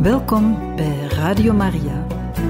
Welkom bij Radio Maria.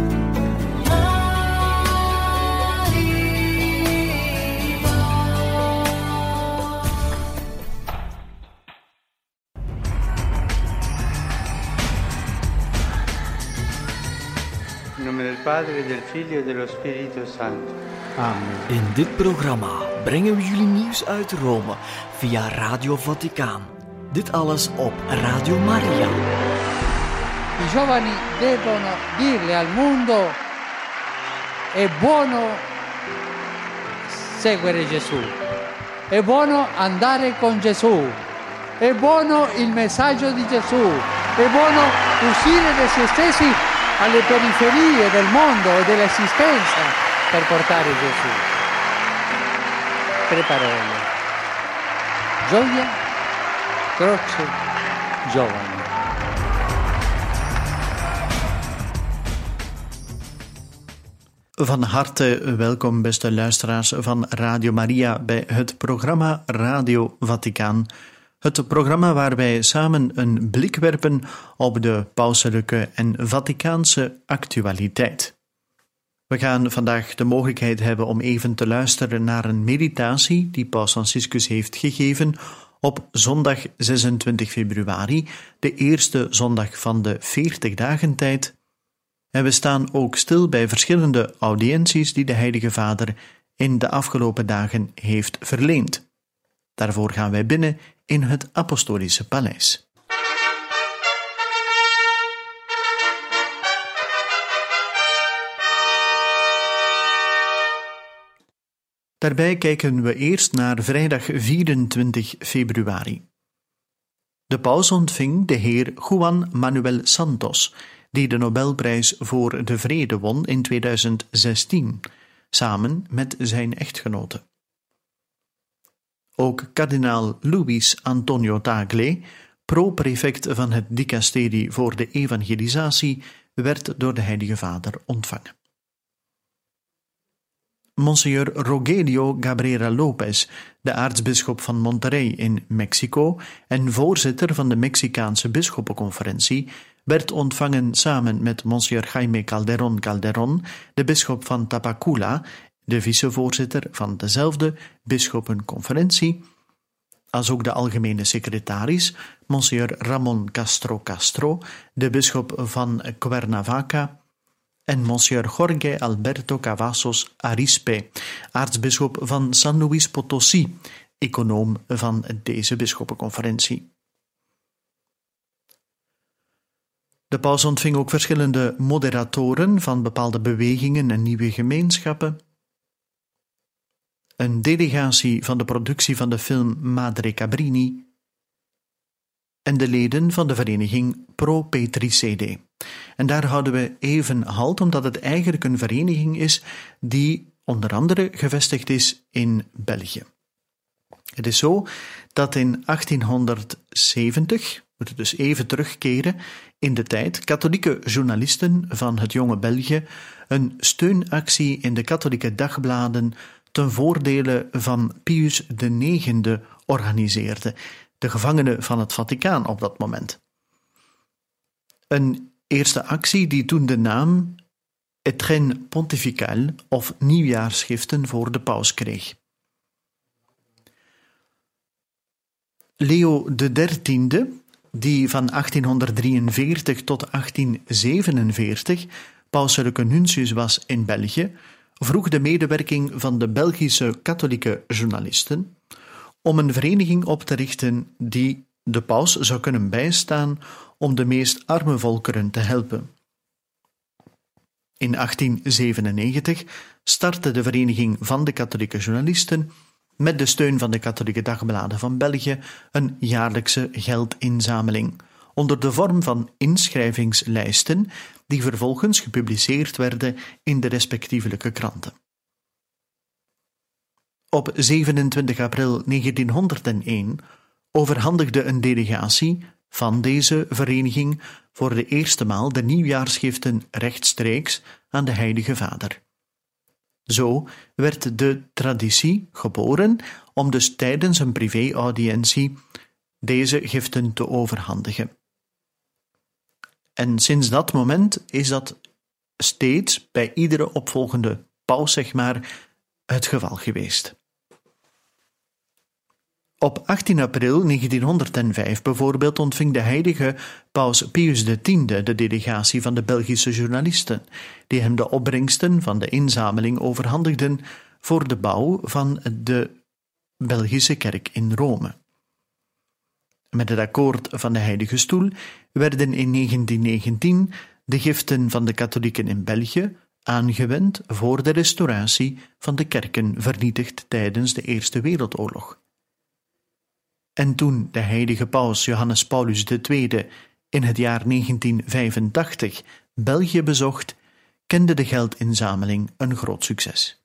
In nome del Padre, del Figlio e dello Spirito Santo. Amen. In dit programma brengen we jullie nieuws uit Rome via Radio Vaticaan. Dit alles op Radio Maria. I giovani devono dirle al mondo: è buono seguire Gesù, è buono andare con Gesù, è buono il messaggio di Gesù, è buono uscire da se stessi alle periferie del mondo e dell'esistenza per portare Gesù. 3 parole: gioia, croce, giovani. Van harte welkom, beste luisteraars van Radio Maria, bij het programma Radio Vaticaan. Het programma waar wij samen een blik werpen op de pauselijke en Vaticaanse actualiteit. We gaan vandaag de mogelijkheid hebben om even te luisteren naar een meditatie die Paus Franciscus heeft gegeven op zondag 26 februari, de eerste zondag van de 40-dagentijd. En we staan ook stil bij verschillende audiënties die de Heilige Vader in de afgelopen dagen heeft verleend. Daarvoor gaan wij binnen in het Apostolische Paleis. Daarbij kijken we eerst naar vrijdag 24 februari. De paus ontving de heer Juan Manuel Santos, die de Nobelprijs voor de Vrede won in 2016, samen met zijn echtgenote. Ook kardinaal Luis Antonio Tagle, pro-prefect van het dicasterie voor de evangelisatie, werd door de Heilige Vader ontvangen. Monsignor Rogelio Cabrera Lopez, de aartsbisschop van Monterrey in Mexico en voorzitter van de Mexicaanse bisschoppenconferentie, werd ontvangen samen met Monsignor Jaime Calderón, de bisschop van Tapacula, de vicevoorzitter van dezelfde bisschoppenconferentie, als ook de algemene secretaris, Monsignor Ramón Castro, de bisschop van Cuernavaca, en Monsignor Jorge Alberto Cavazos Arispe, aartsbisschop van San Luis Potosí, econoom van deze bisschoppenconferentie. De paus ontving ook verschillende moderatoren van bepaalde bewegingen en nieuwe gemeenschappen, een delegatie van de productie van de film Madre Cabrini en de leden van de vereniging Pro Petricide. En daar houden we even halt, omdat het eigenlijk een vereniging is die onder andere gevestigd is in België. Het is zo dat in 1870, we moeten dus even terugkeren in de tijd, katholieke journalisten van het jonge België een steunactie in de katholieke dagbladen ten voordele van Pius IX organiseerden, de gevangene van het Vaticaan op dat moment. Een eerste actie die toen de naam Étrennes Pontificales of Nieuwjaarsschriften voor de paus kreeg. Leo XIII, die van 1843 tot 1847 pauselijke nuntius was in België, vroeg de medewerking van de Belgische katholieke journalisten om een vereniging op te richten die de paus zou kunnen bijstaan om de meest arme volkeren te helpen. In 1897 startte de Vereniging van de Katholieke Journalisten met de steun van de katholieke dagbladen van België een jaarlijkse geldinzameling, onder de vorm van inschrijvingslijsten die vervolgens gepubliceerd werden in de respectievelijke kranten. Op 27 april 1901 overhandigde een delegatie van deze vereniging voor de eerste maal de nieuwjaarsschriften rechtstreeks aan de Heilige Vader. Zo werd de traditie geboren om dus tijdens een privé-audiëntie deze giften te overhandigen. En sinds dat moment is dat steeds bij iedere opvolgende paus, het geval geweest. Op 18 april 1905 bijvoorbeeld ontving de heilige paus Pius X de delegatie van de Belgische journalisten, die hem de opbrengsten van de inzameling overhandigden voor de bouw van de Belgische kerk in Rome. Met het akkoord van de Heilige Stoel werden in 1919 de giften van de katholieken in België aangewend voor de restauratie van de kerken vernietigd tijdens de Eerste Wereldoorlog. En toen de heilige paus Johannes Paulus II in het jaar 1985 België bezocht, kende de geldinzameling een groot succes.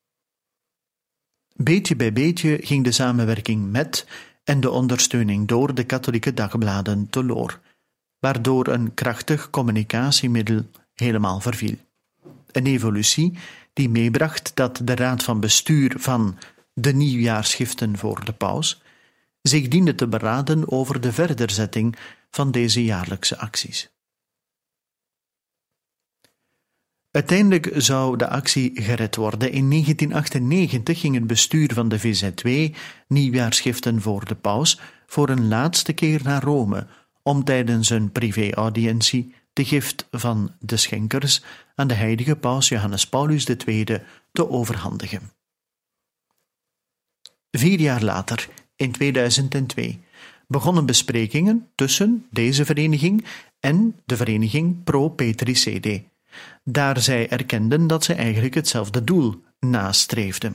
Beetje bij beetje ging de samenwerking met en de ondersteuning door de katholieke dagbladen teloor, waardoor een krachtig communicatiemiddel helemaal verviel. Een evolutie die meebracht dat de raad van bestuur van de nieuwjaarsgiften voor de paus zich diende te beraden over de verderzetting van deze jaarlijkse acties. Uiteindelijk zou de actie gered worden. In 1998 ging het bestuur van de VZW nieuwjaarsgiften voor de paus voor een laatste keer naar Rome om tijdens een privé-audiëntie de gift van de schenkers aan de heilige paus Johannes Paulus II te overhandigen. 4 jaar later, in 2002, begonnen besprekingen tussen deze vereniging en de vereniging Pro Petri Sede, daar zij erkenden dat zij eigenlijk hetzelfde doel nastreefden.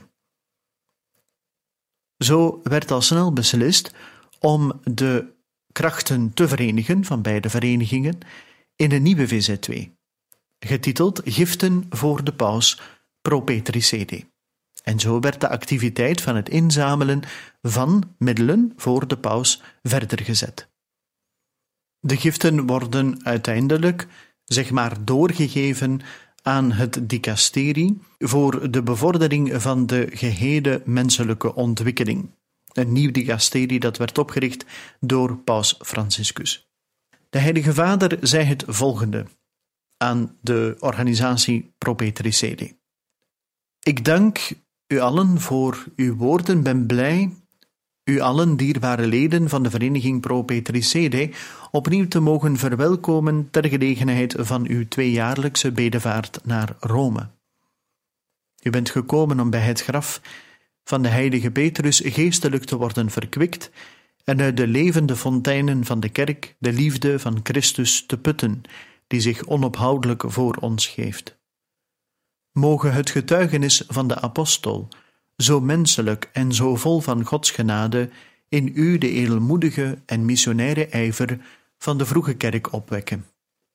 Zo werd al snel beslist om de krachten te verenigen van beide verenigingen in een nieuwe VZW, getiteld Giften voor de Paus Pro Petri Sede. En zo werd de activiteit van het inzamelen van middelen voor de paus verder gezet. De giften worden uiteindelijk doorgegeven aan het dicasterie voor de bevordering van de gehele menselijke ontwikkeling. Een nieuw dicasterie dat werd opgericht door paus Franciscus. De Heilige Vader zei het volgende aan de organisatie Pro Petri Sede. Ik dank u allen voor uw woorden, ben blij u allen dierbare leden van de vereniging Pro Petri Sede opnieuw te mogen verwelkomen ter gelegenheid van uw 2-jaarlijkse bedevaart naar Rome. U bent gekomen om bij het graf van de heilige Petrus geestelijk te worden verkwikt en uit de levende fonteinen van de kerk de liefde van Christus te putten, die zich onophoudelijk voor ons geeft. Moge het getuigenis van de apostel, zo menselijk en zo vol van Gods genade, in u de edelmoedige en missionaire ijver van de vroege kerk opwekken.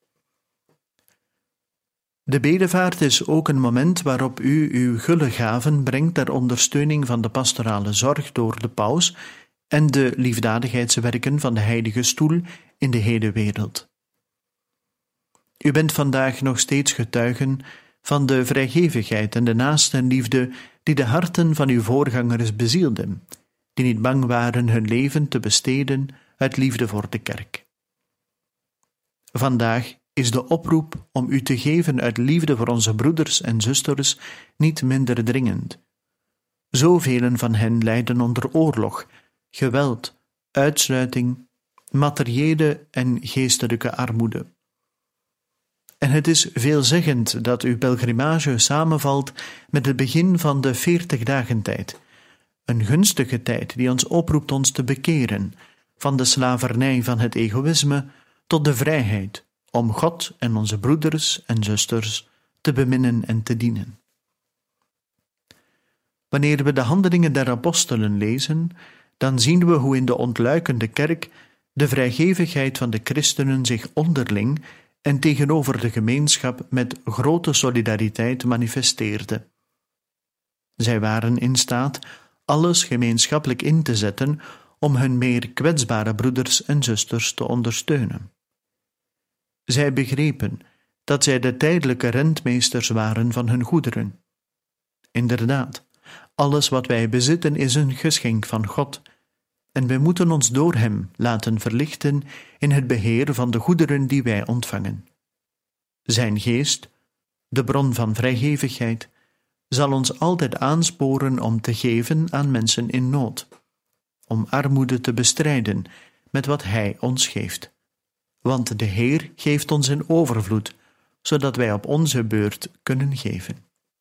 De bedevaart is ook een moment waarop u uw gulle gaven brengt ter ondersteuning van de pastorale zorg door de paus en de liefdadigheidswerken van de Heilige Stoel in de hele wereld. U bent vandaag nog steeds getuigen van de vrijgevigheid en de naastenliefde die de harten van uw voorgangers bezielden, die niet bang waren hun leven te besteden uit liefde voor de kerk. Vandaag is de oproep om u te geven uit liefde voor onze broeders en zusters niet minder dringend. Zoveel van hen lijden onder oorlog, geweld, uitsluiting, materiële en geestelijke armoede. En het is veelzeggend dat uw pelgrimage samenvalt met het begin van de 40-dagentijd, een gunstige tijd die ons oproept ons te bekeren van de slavernij van het egoïsme tot de vrijheid om God en onze broeders en zusters te beminnen en te dienen. Wanneer we de handelingen der apostelen lezen, dan zien we hoe in de ontluikende kerk de vrijgevigheid van de christenen zich onderling en tegenover de gemeenschap met grote solidariteit manifesteerde. Zij waren in staat alles gemeenschappelijk in te zetten om hun meer kwetsbare broeders en zusters te ondersteunen. Zij begrepen dat zij de tijdelijke rentmeesters waren van hun goederen. Inderdaad, alles wat wij bezitten is een geschenk van God, en wij moeten ons door Hem laten verlichten in het beheer van de goederen die wij ontvangen. Zijn geest, de bron van vrijgevigheid, zal ons altijd aansporen om te geven aan mensen in nood, om armoede te bestrijden met wat Hij ons geeft. Want de Heer geeft ons in overvloed, zodat wij op onze beurt kunnen geven.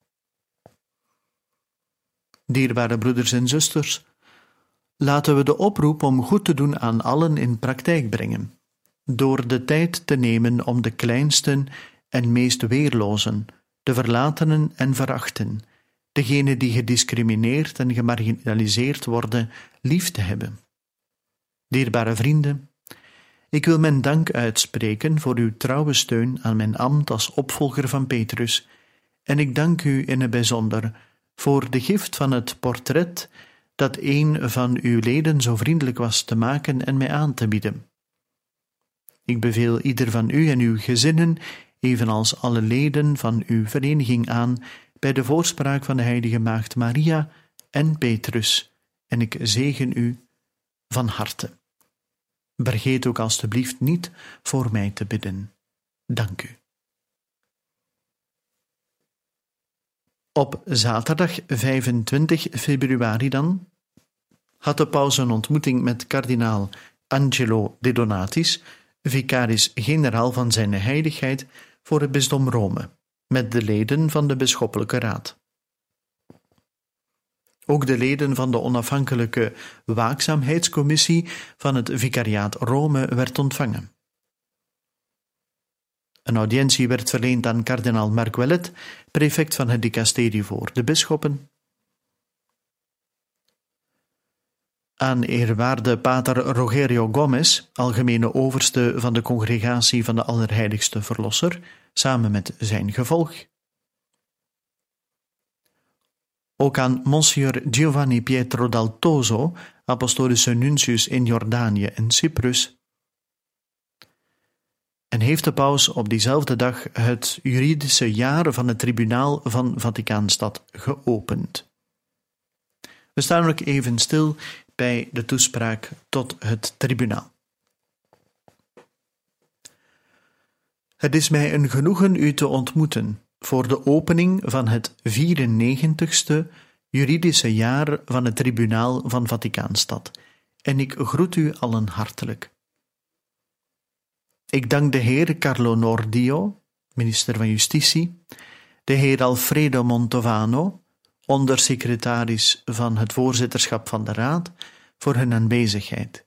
Dierbare broeders en zusters, laten we de oproep om goed te doen aan allen in praktijk brengen, door de tijd te nemen om de kleinsten en meest weerlozen, de verlatenen en verachten, degenen die gediscrimineerd en gemarginaliseerd worden, lief te hebben. Dierbare vrienden, ik wil mijn dank uitspreken voor uw trouwe steun aan mijn ambt als opvolger van Petrus, en ik dank u in het bijzonder voor de gift van het portret dat een van uw leden zo vriendelijk was te maken en mij aan te bieden. Ik beveel ieder van u en uw gezinnen, evenals alle leden van uw vereniging aan, bij de voorspraak van de heilige maagd Maria en Petrus, en ik zegen u van harte. Vergeet ook alstublieft niet voor mij te bidden. Dank u. Op zaterdag 25 februari dan had de paus een ontmoeting met kardinaal Angelo De Donatis, vicaris-generaal van zijn heiligheid voor het bisdom Rome, met de leden van de bisschoppelijke raad. Ook de leden van de onafhankelijke waakzaamheidscommissie van het vicariaat Rome werd ontvangen. Een audiëntie werd verleend aan kardinaal Marguelet, prefect van het dicasterie voor de bisschoppen, aan eerwaarde pater Rogerio Gomez, algemene overste van de congregatie van de Allerheiligste Verlosser, samen met zijn gevolg. Ook aan Monsignor Giovanni Pietro d'Altoso, apostolische nuntius in Jordanië en Cyprus. En heeft de paus op diezelfde dag het juridische jaar van het tribunaal van Vaticaanstad geopend. We staan ook even stil bij de toespraak tot het tribunaal. Het is mij een genoegen u te ontmoeten voor de opening van het 94ste juridische jaar van het tribunaal van Vaticaanstad, en ik groet u allen hartelijk. Ik dank de heer Carlo Nordio, minister van Justitie, de heer Alfredo Montovano, ondersecretaris van het voorzitterschap van de Raad, voor hun aanwezigheid.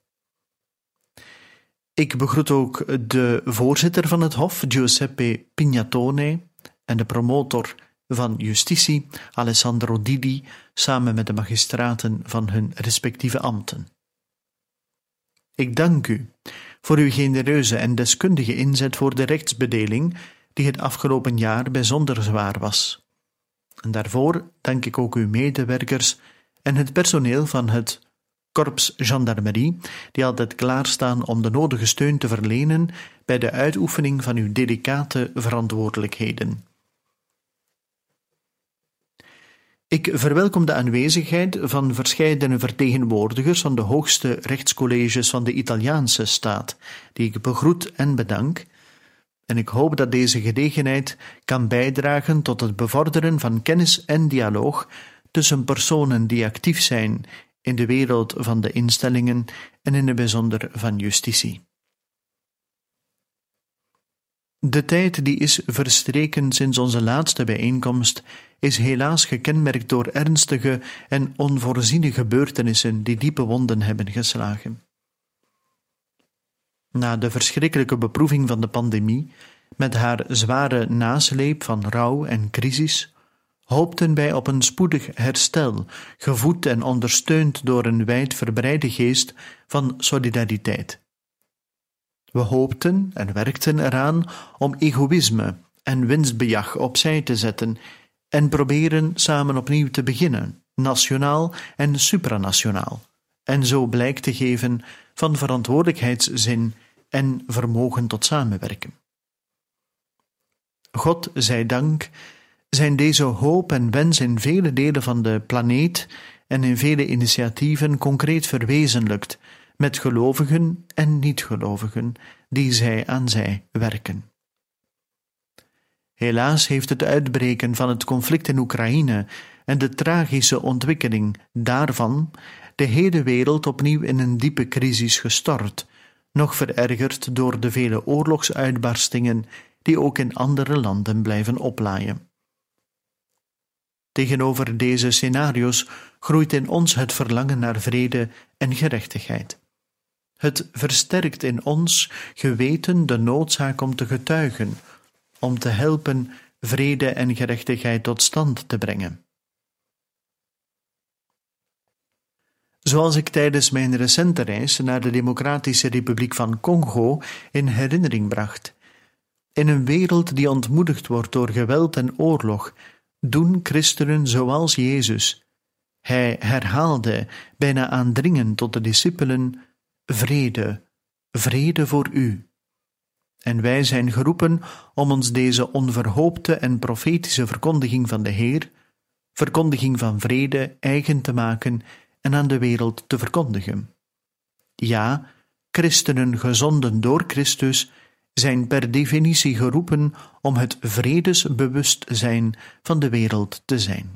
Ik begroet ook de voorzitter van het Hof, Giuseppe Pignatone, en de promotor van Justitie, Alessandro Didi, samen met de magistraten van hun respectieve ambten. Ik dank u voor uw genereuze en deskundige inzet voor de rechtsbedeling, die het afgelopen jaar bijzonder zwaar was. En daarvoor dank ik ook uw medewerkers en het personeel van het Korps Gendarmerie, die altijd klaarstaan om de nodige steun te verlenen bij de uitoefening van uw delicate verantwoordelijkheden. Ik verwelkom de aanwezigheid van verscheidene vertegenwoordigers van de hoogste rechtscolleges van de Italiaanse staat, die ik begroet en bedank, en ik hoop dat deze gelegenheid kan bijdragen tot het bevorderen van kennis en dialoog tussen personen die actief zijn in de wereld van de instellingen en in het bijzonder van justitie. De tijd die is verstreken sinds onze laatste bijeenkomst is helaas gekenmerkt door ernstige en onvoorziene gebeurtenissen die diepe wonden hebben geslagen. Na de verschrikkelijke beproeving van de pandemie, met haar zware nasleep van rouw en crisis, hoopten wij op een spoedig herstel, gevoed en ondersteund door een wijdverbreide geest van solidariteit. We hoopten en werkten eraan om egoïsme en winstbejag opzij te zetten en proberen samen opnieuw te beginnen, nationaal en supranationaal, en zo blijk te geven van verantwoordelijkheidszin en vermogen tot samenwerken. God zij dank, zijn deze hoop en wens in vele delen van de planeet en in vele initiatieven concreet verwezenlijkt, met gelovigen en niet-gelovigen die zij aan zij werken. Helaas heeft het uitbreken van het conflict in Oekraïne en de tragische ontwikkeling daarvan de hele wereld opnieuw in een diepe crisis gestort, nog verergerd door de vele oorlogsuitbarstingen die ook in andere landen blijven oplaaien. Tegenover deze scenario's groeit in ons het verlangen naar vrede en gerechtigheid. Het versterkt in ons geweten de noodzaak om te getuigen, om te helpen vrede en gerechtigheid tot stand te brengen. Zoals ik tijdens mijn recente reis naar de Democratische Republiek van Congo in herinnering bracht. In een wereld die ontmoedigd wordt door geweld en oorlog, doen christenen zoals Jezus. Hij herhaalde, bijna aandringend tot de discipelen, vrede, vrede voor u. En wij zijn geroepen om ons deze onverhoopte en profetische verkondiging van de Heer, verkondiging van vrede, eigen te maken en aan de wereld te verkondigen. Ja, christenen gezonden door Christus zijn per definitie geroepen om het vredesbewustzijn van de wereld te zijn.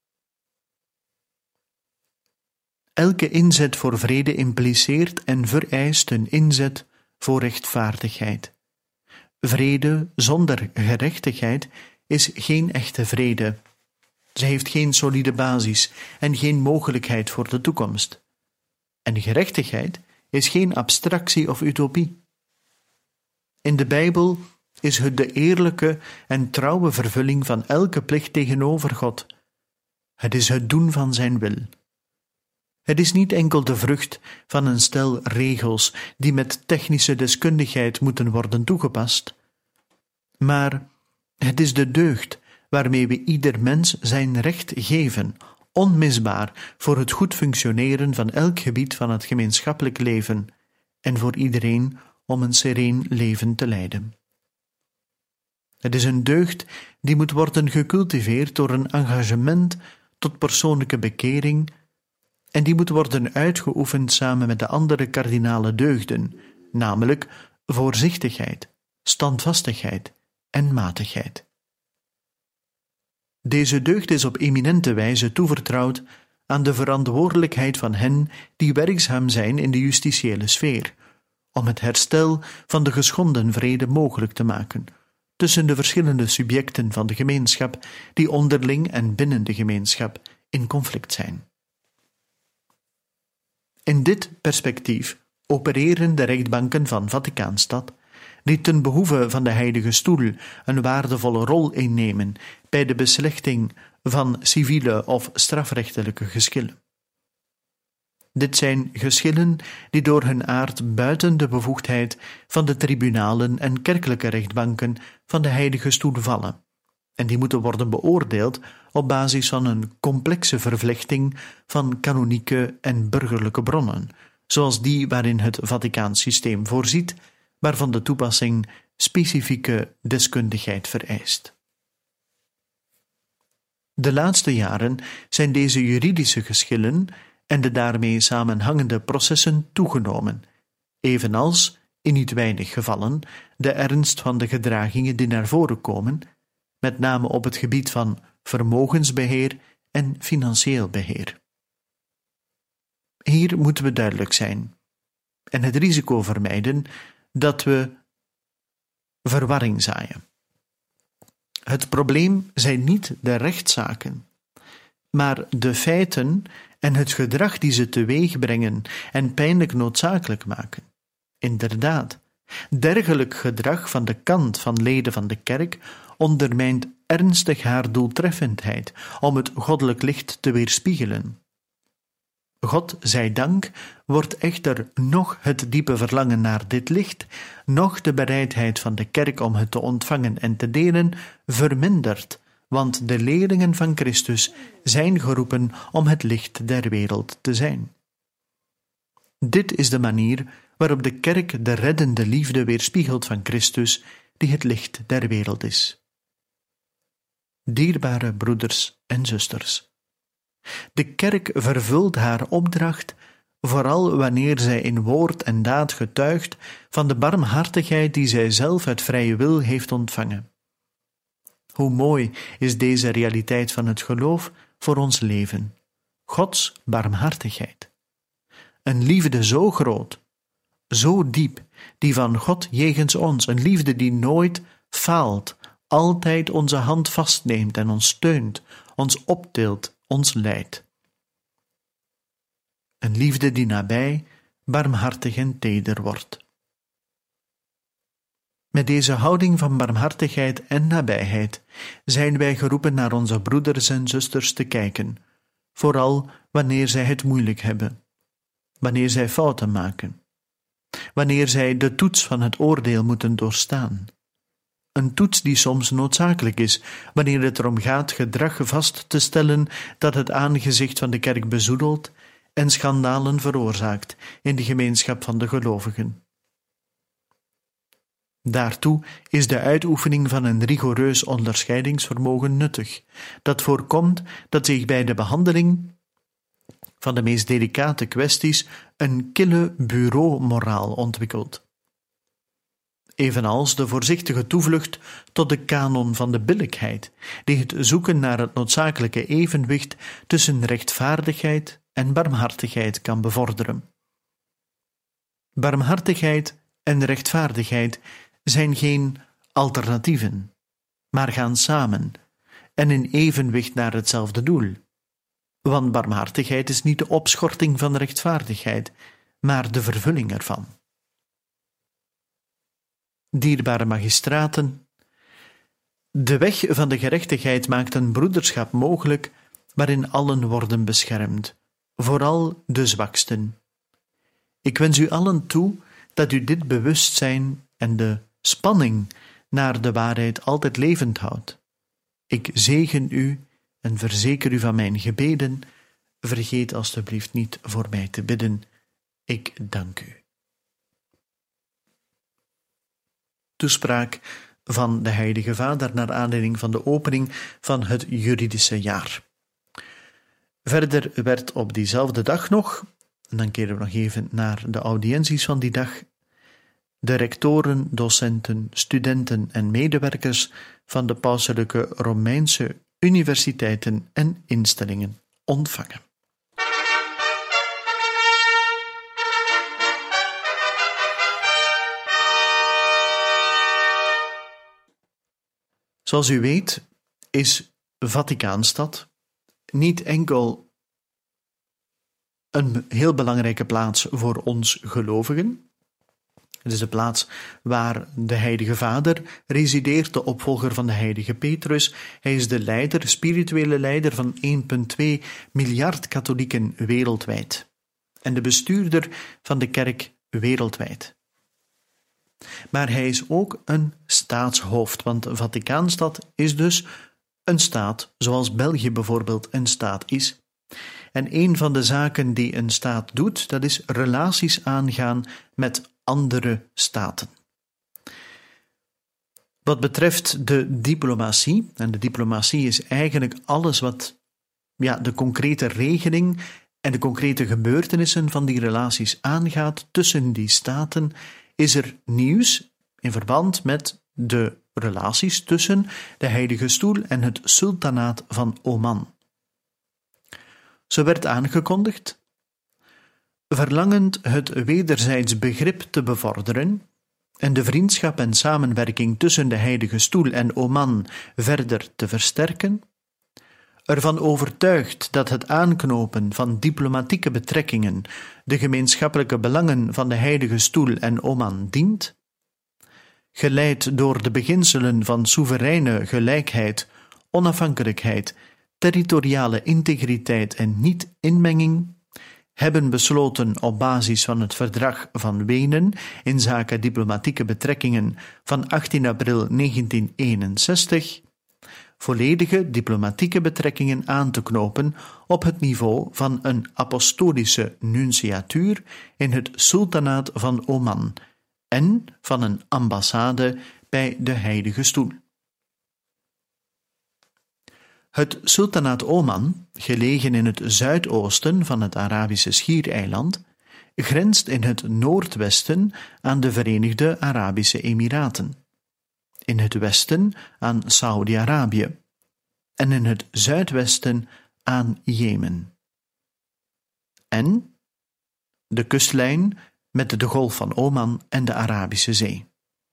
Elke inzet voor vrede impliceert en vereist een inzet voor rechtvaardigheid. Vrede zonder gerechtigheid is geen echte vrede. Ze heeft geen solide basis en geen mogelijkheid voor de toekomst. En gerechtigheid is geen abstractie of utopie. In de Bijbel is het de eerlijke en trouwe vervulling van elke plicht tegenover God. Het is het doen van zijn wil. Het is niet enkel de vrucht van een stel regels die met technische deskundigheid moeten worden toegepast, maar het is de deugd waarmee we ieder mens zijn recht geven, onmisbaar voor het goed functioneren van elk gebied van het gemeenschappelijk leven en voor iedereen om een sereen leven te leiden. Het is een deugd die moet worden gecultiveerd door een engagement tot persoonlijke bekering en die moet worden uitgeoefend samen met de andere kardinale deugden, namelijk voorzichtigheid, standvastigheid en matigheid. Deze deugd is op eminente wijze toevertrouwd aan de verantwoordelijkheid van hen die werkzaam zijn in de justitiële sfeer, om het herstel van de geschonden vrede mogelijk te maken tussen de verschillende subjecten van de gemeenschap die onderling en binnen de gemeenschap in conflict zijn. In dit perspectief opereren de rechtbanken van Vaticaanstad, die ten behoeve van de Heilige Stoel een waardevolle rol innemen bij de beslechting van civiele of strafrechtelijke geschillen. Dit zijn geschillen die door hun aard buiten de bevoegdheid van de tribunalen en kerkelijke rechtbanken van de Heilige Stoel vallen, en die moeten worden beoordeeld op basis van een complexe vervlechting van kanonieke en burgerlijke bronnen, zoals die waarin het Vaticaans systeem voorziet, waarvan de toepassing specifieke deskundigheid vereist. De laatste jaren zijn deze juridische geschillen en de daarmee samenhangende processen toegenomen, evenals, in niet weinig gevallen, de ernst van de gedragingen die naar voren komen, met name op het gebied van vermogensbeheer en financieel beheer. Hier moeten we duidelijk zijn en het risico vermijden dat we verwarring zaaien. Het probleem zijn niet de rechtszaken, maar de feiten en het gedrag die ze teweeg brengen en pijnlijk noodzakelijk maken. Inderdaad, dergelijk gedrag van de kant van leden van de kerk ondermijnt ernstig haar doeltreffendheid om het goddelijk licht te weerspiegelen. God zij dank wordt echter noch het diepe verlangen naar dit licht, noch de bereidheid van de kerk om het te ontvangen en te delen verminderd, want de leerlingen van Christus zijn geroepen om het licht der wereld te zijn. Dit is de manier waarop de kerk de reddende liefde weerspiegelt van Christus, die het licht der wereld is. Dierbare broeders en zusters, De kerk vervult haar opdracht, vooral wanneer zij in woord en daad getuigt van de barmhartigheid die zij zelf uit vrije wil heeft ontvangen. Hoe mooi is deze realiteit van het geloof voor ons leven. Gods barmhartigheid. Een liefde zo groot, zo diep, die van God jegens ons, een liefde die nooit faalt, altijd onze hand vastneemt en ons steunt, ons optilt, ons leidt. Een liefde die nabij, barmhartig en teder wordt. Met deze houding van barmhartigheid en nabijheid zijn wij geroepen naar onze broeders en zusters te kijken, vooral wanneer zij het moeilijk hebben, wanneer zij fouten maken, wanneer zij de toets van het oordeel moeten doorstaan. Een toets die soms noodzakelijk is, wanneer het erom gaat gedrag vast te stellen dat het aangezicht van de kerk bezoedelt en schandalen veroorzaakt in de gemeenschap van de gelovigen. Daartoe is de uitoefening van een rigoureus onderscheidingsvermogen nuttig, dat voorkomt dat zich bij de behandeling van de meest delicate kwesties een kille bureaumoraal ontwikkelt. Evenals de voorzichtige toevlucht tot de kanon van de billijkheid, die het zoeken naar het noodzakelijke evenwicht tussen rechtvaardigheid en barmhartigheid kan bevorderen. Barmhartigheid en rechtvaardigheid zijn geen alternatieven, maar gaan samen en in evenwicht naar hetzelfde doel. Want barmhartigheid is niet de opschorting van rechtvaardigheid, maar de vervulling ervan. Dierbare magistraten, de weg van de gerechtigheid maakt een broederschap mogelijk waarin allen worden beschermd, vooral de zwaksten. Ik wens u allen toe dat u dit bewustzijn en de spanning naar de waarheid altijd levend houdt. Ik zegen u en verzeker u van mijn gebeden. Vergeet alstublieft niet voor mij te bidden. Ik dank u. Toespraak van de Heilige Vader naar aanleiding van de opening van het juridische jaar. Verder werd op diezelfde dag nog, en dan keren we nog even naar de audiënties van die dag, de rectoren, docenten, studenten en medewerkers van de pauselijke Romeinse universiteiten en instellingen ontvangen. Zoals u weet is Vaticaanstad niet enkel een heel belangrijke plaats voor ons gelovigen. Het is de plaats waar de Heilige Vader resideert, de opvolger van de Heilige Petrus. Hij is de leider, spirituele leider van 1,2 miljard katholieken wereldwijd en de bestuurder van de kerk wereldwijd. Maar hij is ook een staatshoofd, want Vaticaanstad is dus een staat, zoals België bijvoorbeeld een staat is. En een van de zaken die een staat doet, dat is relaties aangaan met andere staten. Wat betreft de diplomatie, en de diplomatie is eigenlijk alles wat de concrete regeling en de concrete gebeurtenissen van die relaties aangaat tussen die staten, is er nieuws in verband met de relaties tussen de Heilige Stoel en het Sultanaat van Oman. Zo werd aangekondigd, verlangend het wederzijds begrip te bevorderen en de vriendschap en samenwerking tussen de Heilige Stoel en Oman verder te versterken, ervan overtuigd dat het aanknopen van diplomatieke betrekkingen de gemeenschappelijke belangen van de Heilige Stoel en Oman dient, geleid door de beginselen van soevereine gelijkheid, onafhankelijkheid, territoriale integriteit en niet-inmenging, hebben besloten op basis van het Verdrag van Wenen inzake diplomatieke betrekkingen van 18 april 1961 volledige diplomatieke betrekkingen aan te knopen op het niveau van een apostolische nunciatuur in het Sultanaat van Oman en van een ambassade bij de Heilige Stoel. Het sultanaat Oman, gelegen in het zuidoosten van het Arabische Schiereiland, grenst in het noordwesten aan de Verenigde Arabische Emiraten, in het westen aan Saudi-Arabië en in het zuidwesten aan Jemen. En de kustlijn met de Golf van Oman en de Arabische Zee.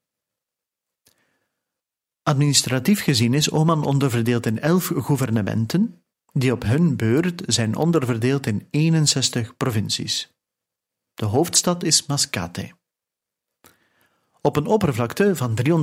Administratief gezien is Oman onderverdeeld in 11 gouvernementen, die op hun beurt zijn onderverdeeld in 61 provincies. De hoofdstad is Mascate. Op een oppervlakte van 309.980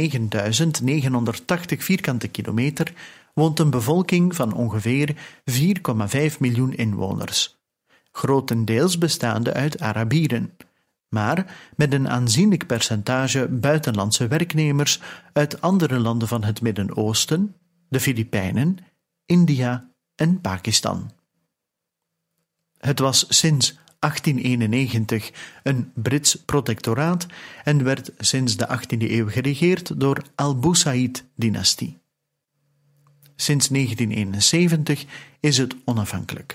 vierkante kilometer woont een bevolking van ongeveer 4,5 miljoen inwoners, grotendeels bestaande uit Arabieren, maar met een aanzienlijk percentage buitenlandse werknemers uit andere landen van het Midden-Oosten, de Filipijnen, India en Pakistan. Het was sinds 1891 een Brits protectoraat en werd sinds de 18e eeuw geregeerd door Al-Busaid-dynastie. Sinds 1971 is het onafhankelijk.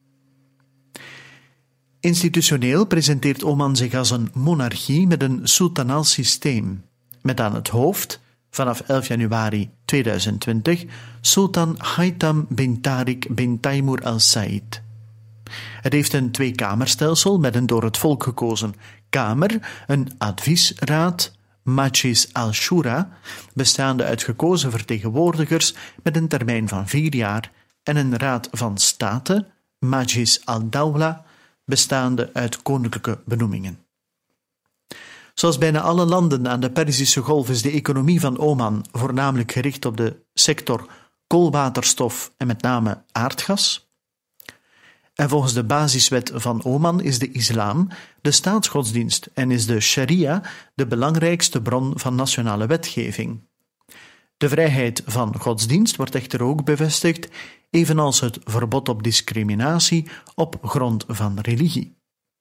Institutioneel presenteert Oman zich als een monarchie met een sultanaal systeem, met aan het hoofd, vanaf 11 januari 2020, Sultan Haytham bin Tariq bin Taimur al-Said. Het heeft een tweekamerstelsel met een door het volk gekozen kamer, een adviesraad, Majlis al-Shura, bestaande uit gekozen vertegenwoordigers met een termijn van 4 jaar, en een raad van state, Majlis al-Dawla, bestaande uit koninklijke benoemingen. Zoals bijna alle landen aan de Perzische Golf is de economie van Oman voornamelijk gericht op de sector koolwaterstof en met name aardgas. En volgens de basiswet van Oman is de islam de staatsgodsdienst en is de sharia de belangrijkste bron van nationale wetgeving. De vrijheid van godsdienst wordt echter ook bevestigd, evenals het verbod op discriminatie op grond van religie.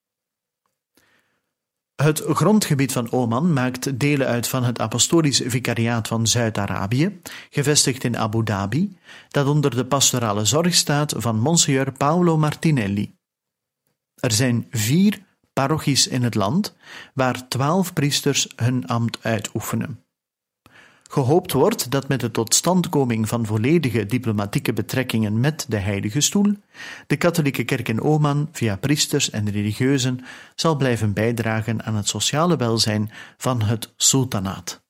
Het grondgebied van Oman maakt delen uit van het Apostolisch Vicariaat van Zuid-Arabië, gevestigd in Abu Dhabi, dat onder de pastorale zorg staat van Monsignor Paolo Martinelli. Er zijn 4 parochies in het land, waar 12 priesters hun ambt uitoefenen. Gehoopt wordt dat met de totstandkoming van volledige diplomatieke betrekkingen met de Heilige Stoel, de katholieke kerk in Oman via priesters en religieuzen zal blijven bijdragen aan het sociale welzijn van het sultanaat.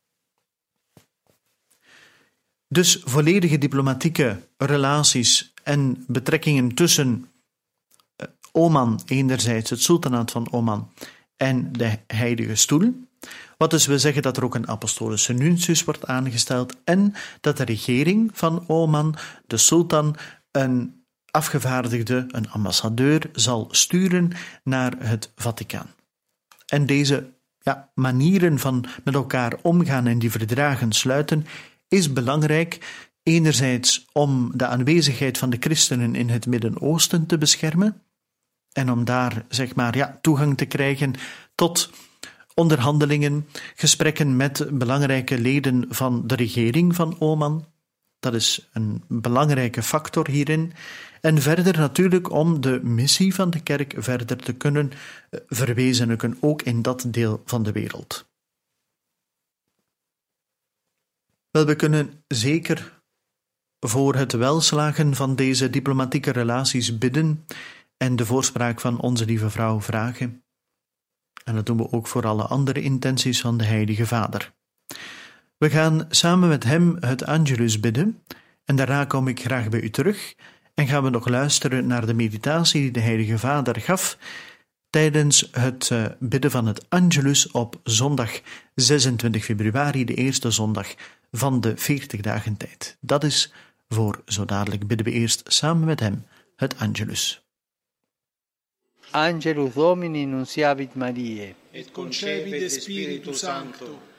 Dus volledige diplomatieke relaties en betrekkingen tussen Oman, enerzijds het sultanaat van Oman, en de Heilige Stoel. Wat dus wil zeggen dat er ook een apostolische nuncius wordt aangesteld en dat de regering van Oman, de sultan, een afgevaardigde, een ambassadeur, zal sturen naar het Vaticaan. En deze manieren van met elkaar omgaan en die verdragen sluiten is belangrijk, enerzijds om de aanwezigheid van de christenen in het Midden-Oosten te beschermen en om daar toegang te krijgen tot onderhandelingen, gesprekken met belangrijke leden van de regering van Oman. Dat is een belangrijke factor hierin. En verder natuurlijk om de missie van de kerk verder te kunnen verwezenlijken, ook in dat deel van de wereld. Wel, we kunnen zeker voor het welslagen van deze diplomatieke relaties bidden en de voorspraak van Onze Lieve Vrouw vragen. En dat doen we ook voor alle andere intenties van de Heilige Vader. We gaan samen met hem het Angelus bidden en daarna kom ik graag bij u terug en gaan we nog luisteren naar de meditatie die de Heilige Vader gaf tijdens het bidden van het Angelus op zondag 26 februari, de eerste zondag van de 40 dagen tijd. Dat is voor zo dadelijk bidden we eerst samen met hem het Angelus. Angelus Domini nunciavit Mariae. Et concepit de Spiritu Sancto.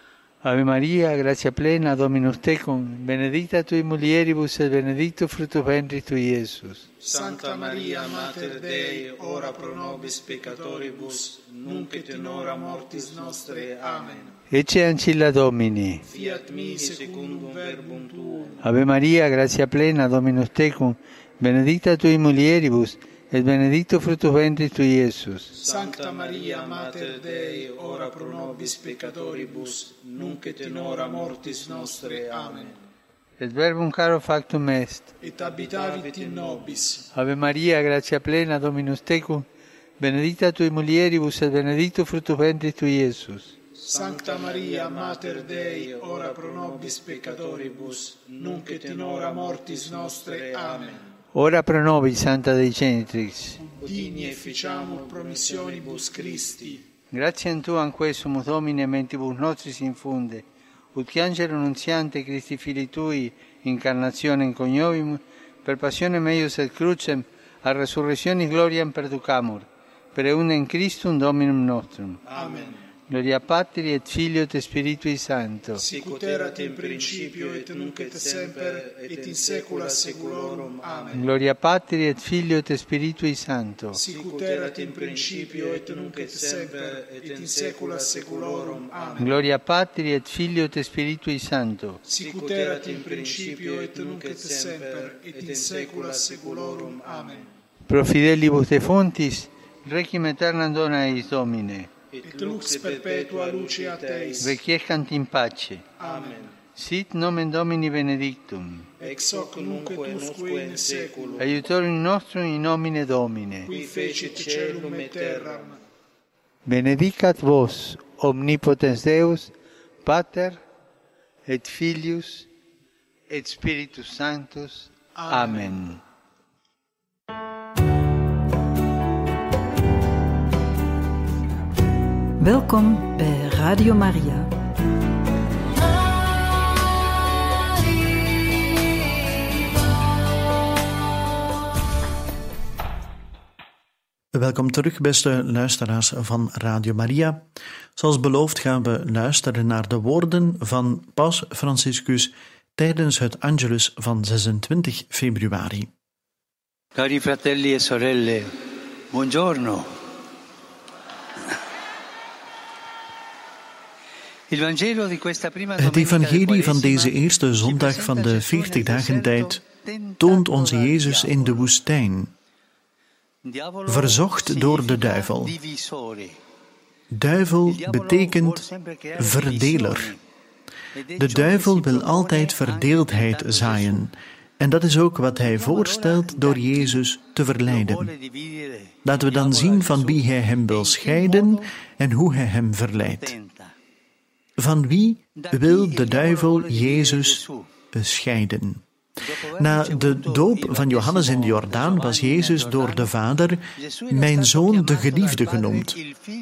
Ave Maria, grazia plena, Dominus tecum, benedicta tui mulieribus et benedictus fructus ventris tui, Iesus. Santa Maria, Mater Dei, ora pro nobis peccatoribus, nunc et in hora mortis nostre. Amen. Ecce ancilla Domini. Fiat mi secundum verbum tuum. Ave Maria, grazia plena, Dominus tecum, benedicta tui mulieribus, et benedictus fructus ventris tui, Iesus. Sancta Maria, Mater Dei, ora pro nobis peccatoribus, nunc et in hora mortis nostre. Amen. Et verbum caro factum est. Et habitavit in nobis. Ave Maria, grazia plena, Dominus tecum, benedicta tui mulieribus, et benedictus fructus ventris tui, Iesus. Sancta Maria, Mater Dei, ora pro nobis peccatoribus, nunc et in hora mortis nostre. Amen. Ora pro nobis, Santa Dei Genitrix. Digni efficiamur promissionibus Christi. Gratiam Tuam quesumus, Domine, mentibus nostris infunde, ut che angelo nunziante Christi Filii Tui, incarnationem coniovimus, per passionem eius et crucem, a resurrectionis gloriam perducamur, per eundem Christum Dominum nostrum. Amen. Gloria Patri et Filio et Spiritui Sancto. Sicut erat in principio et nunc et semper et in saecula saeculorum. Amen. Gloria Patri et Filio et Spiritui Sancto. Sicut erat in principio et nunc et semper et in saecula saeculorum. Amen. Gloria Patri et Filio et Spiritui Sancto. Sicut erat in principio et nunc et semper et in saecula saeculorum. Amen. Pro fidelibus defuntis, requiem aeternam dona eis Domine. Et lux perpetua luceat eis. Requiescant in pace. Amen. Sit nomen Domini benedictum. Ex hoc nunc et usque in saeculum. Aiutorium nostrum in nomine Domine. Qui fecit caelum et terram. Benedicat vos, omnipotens Deus, Pater, et Filius, et Spiritus Sanctus. Amen. Welkom bij Radio Maria. Welkom terug, beste luisteraars van Radio Maria. Zoals beloofd gaan we luisteren naar de woorden van Paus Franciscus tijdens het Angelus van 26 februari. Cari fratelli e sorelle, buongiorno. Het evangelie van deze eerste zondag van de 40 dagen tijd toont onze Jezus in de woestijn, verzocht door de duivel. Duivel betekent verdeler. De duivel wil altijd verdeeldheid zaaien. En dat is ook wat hij voorstelt door Jezus te verleiden. Laten we dan zien van wie hij hem wil scheiden en hoe hij hem verleidt. Van wie wil de duivel Jezus bescheiden? Na de doop van Johannes in de Jordaan was Jezus door de Vader mijn zoon de geliefde genoemd.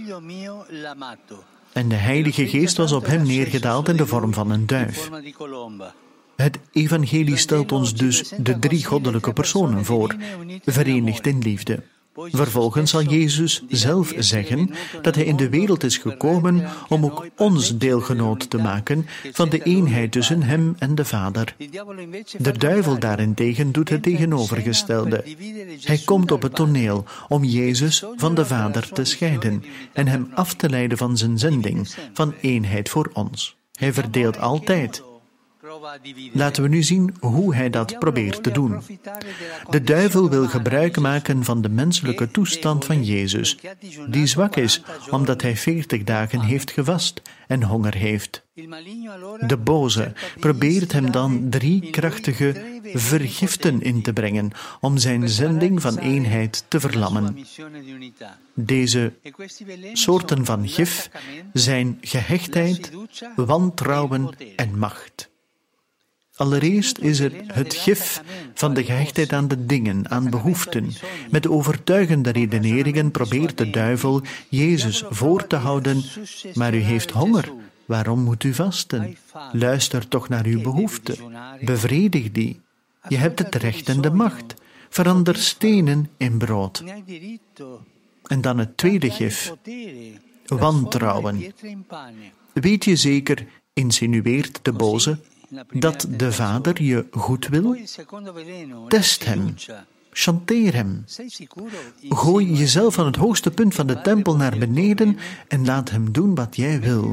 En de Heilige Geest was op hem neergedaald in de vorm van een duif. Het evangelie stelt ons dus de drie goddelijke personen voor, verenigd in liefde. Vervolgens zal Jezus zelf zeggen dat hij in de wereld is gekomen om ook ons deelgenoot te maken van de eenheid tussen hem en de Vader. De duivel daarentegen doet het tegenovergestelde. Hij komt op het toneel om Jezus van de Vader te scheiden en hem af te leiden van zijn zending, van eenheid voor ons. Hij verdeelt altijd. Laten we nu zien hoe hij dat probeert te doen. De duivel wil gebruik maken van de menselijke toestand van Jezus, die zwak is omdat hij 40 dagen heeft gevast en honger heeft. De boze probeert hem dan 3 krachtige vergiften in te brengen om zijn zending van eenheid te verlammen. Deze soorten van gif zijn gehechtheid, wantrouwen en macht. Allereerst is er het gif van de gehechtheid aan de dingen, aan behoeften. Met overtuigende redeneringen probeert de duivel Jezus voor te houden, maar u heeft honger. Waarom moet u vasten? Luister toch naar uw behoeften. Bevredig die. Je hebt het recht en de macht. Verander stenen in brood. En dan het tweede gif. Wantrouwen. Weet je zeker, insinueert de boze dat de Vader je goed wil. Test hem. Chanteer hem. Gooi jezelf van het hoogste punt van de tempel naar beneden en laat hem doen wat jij wil.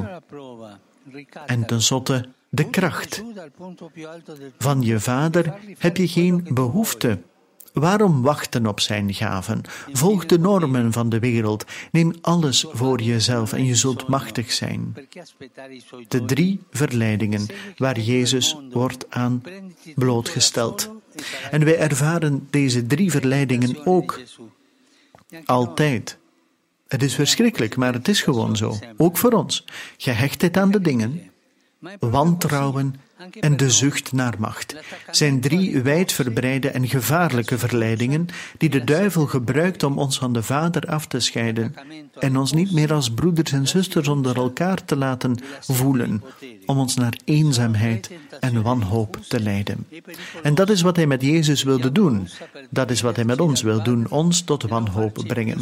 En tenslotte de kracht. Van je Vader heb je geen behoefte. Waarom wachten op zijn gaven? Volg de normen van de wereld. Neem alles voor jezelf en je zult machtig zijn. De 3 verleidingen waar Jezus wordt aan blootgesteld. En wij ervaren deze 3 verleidingen ook altijd. Het is verschrikkelijk, maar het is gewoon zo. Ook voor ons. Gehechtheid aan de dingen, wantrouwen en de zucht naar macht zijn 3 wijdverbreide en gevaarlijke verleidingen die de duivel gebruikt om ons van de Vader af te scheiden en ons niet meer als broeders en zusters onder elkaar te laten voelen, om ons naar eenzaamheid en wanhoop te leiden. En dat is wat hij met Jezus wilde doen. Dat is wat hij met ons wil doen, ons tot wanhoop brengen.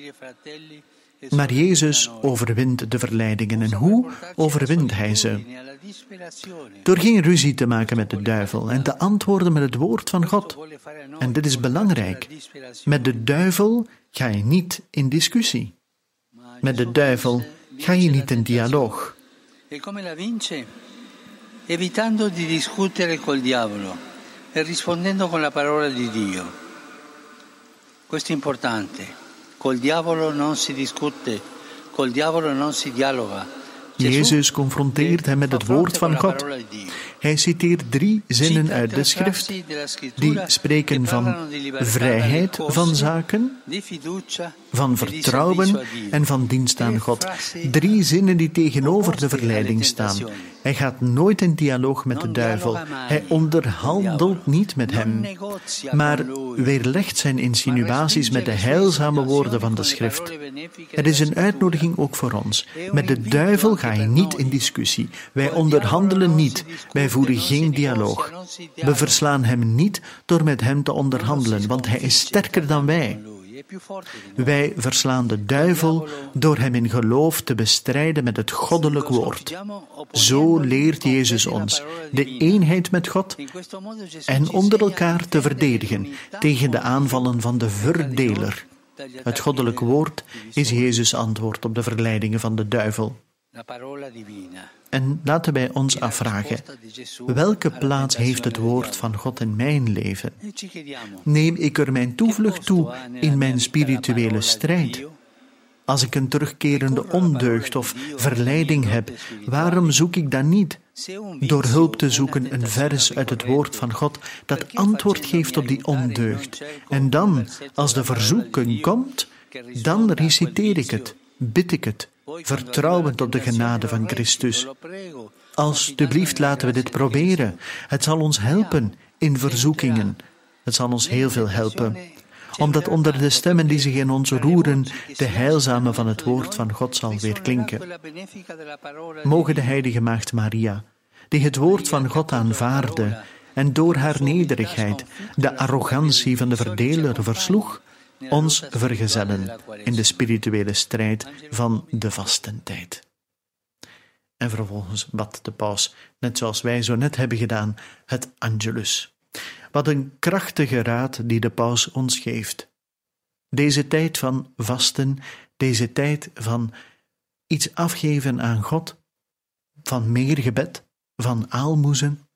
Maar Jezus overwint de verleidingen. En hoe overwint hij ze? Door geen ruzie te maken met de duivel en te antwoorden met het woord van God. En dit is belangrijk. Met de duivel ga je niet in discussie. Met de duivel ga je niet in dialoog. E come la vince? Evitando di discutere col diavolo e rispondendo con la parola di Dio. Questo è importante. Col diavolo non si discute, col diavolo non si dialoga. Jezus confronteert hem met het woord van God. Hij citeert 3 zinnen uit de schrift die spreken van vrijheid van zaken, van vertrouwen en van dienst aan God. 3 zinnen die tegenover de verleiding staan. Hij gaat nooit in dialoog met de duivel. Hij onderhandelt niet met hem, maar weerlegt zijn insinuaties met de heilzame woorden van de schrift. Het is een uitnodiging ook voor ons. Met de duivel ga je niet in discussie. Wij onderhandelen niet. Wij voeren geen dialoog. We verslaan hem niet door met hem te onderhandelen, want hij is sterker dan wij. Wij verslaan de duivel door hem in geloof te bestrijden met het goddelijk woord. Zo leert Jezus ons de eenheid met God en onder elkaar te verdedigen tegen de aanvallen van de verdeler. Het goddelijk woord is Jezus' antwoord op de verleidingen van de duivel. En laten wij ons afvragen, welke plaats heeft het woord van God in mijn leven? Neem ik er mijn toevlucht toe in mijn spirituele strijd? Als ik een terugkerende ondeugd of verleiding heb, waarom zoek ik dan niet, door hulp te zoeken, een vers uit het woord van God dat antwoord geeft op die ondeugd? En dan, als de verzoeking komt, dan reciteer ik het, bid ik het, vertrouwend op de genade van Christus. Alsjeblieft, laten we dit proberen. Het zal ons helpen in verzoekingen. Het zal ons heel veel helpen. Omdat onder de stemmen die zich in ons roeren, de heilzame van het woord van God zal weer klinken. Mogen de heilige maagd Maria, die het woord van God aanvaarde en door haar nederigheid de arrogantie van de verdeler versloeg, ons vergezellen in de spirituele strijd van de vastentijd. En vervolgens bad de paus, net zoals wij zo net hebben gedaan, het Angelus. Wat een krachtige raad die de paus ons geeft. Deze tijd van vasten, deze tijd van iets afgeven aan God, van meer gebed, van aalmoezen.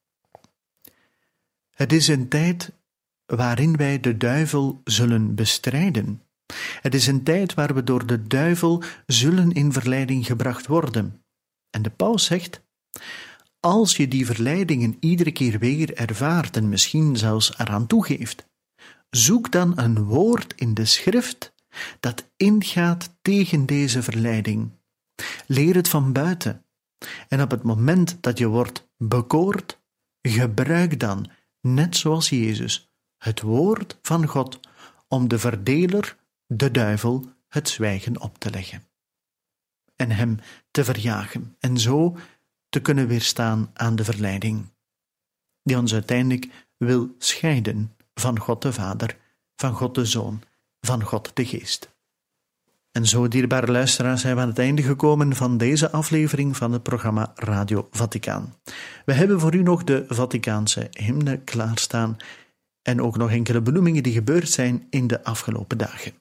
Het is een tijd waarin wij de duivel zullen bestrijden. Het is een tijd waar we door de duivel zullen in verleiding gebracht worden. En de paus zegt, als je die verleidingen iedere keer weer ervaart en misschien zelfs eraan toegeeft, zoek dan een woord in de schrift dat ingaat tegen deze verleiding. Leer het van buiten. En op het moment dat je wordt bekoord, gebruik dan, net zoals Jezus, het woord van God om de verdeler, de duivel, het zwijgen op te leggen. En hem te verjagen en zo te kunnen weerstaan aan de verleiding, die ons uiteindelijk wil scheiden van God de Vader, van God de Zoon, van God de Geest. En zo, dierbare luisteraars, zijn we aan het einde gekomen van deze aflevering van het programma Radio Vaticaan. We hebben voor u nog de Vaticaanse hymne klaarstaan en ook nog enkele benoemingen die gebeurd zijn in de afgelopen dagen.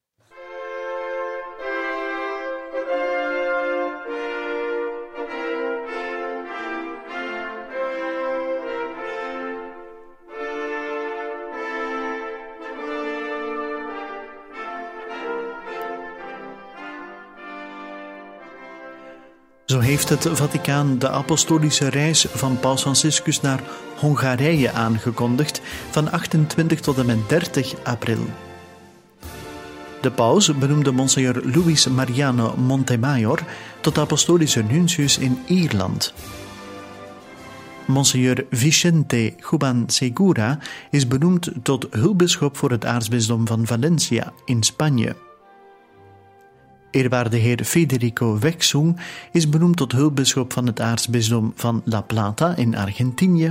Zo heeft het Vaticaan de apostolische reis van Paus Franciscus naar Hongarije aangekondigd van 28 tot en met 30 april. De paus benoemde Monsignor Luis Mariano Montemayor tot apostolische nuntius in Ierland. Monsignor Vicente Juban Segura is benoemd tot hulpbisschop voor het aartsbisdom van Valencia in Spanje. Eerwaarde heer Federico Wexung is benoemd tot hulpbisschop van het aartsbisdom van La Plata in Argentinië.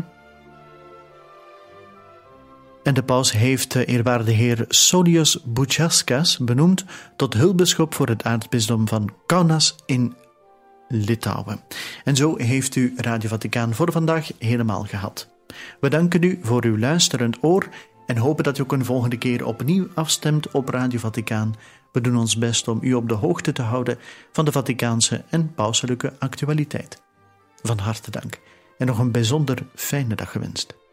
En de paus heeft eerwaarde heer Solios Bučauskas benoemd tot hulpbisschop voor het aartsbisdom van Kaunas in Litouwen. En zo heeft u Radio Vaticaan voor vandaag helemaal gehad. We danken u voor uw luisterend oor en hopen dat u ook een volgende keer opnieuw afstemt op Radio Vaticaan. We doen ons best om u op de hoogte te houden van de Vaticaanse en pauselijke actualiteit. Van harte dank en nog een bijzonder fijne dag gewenst.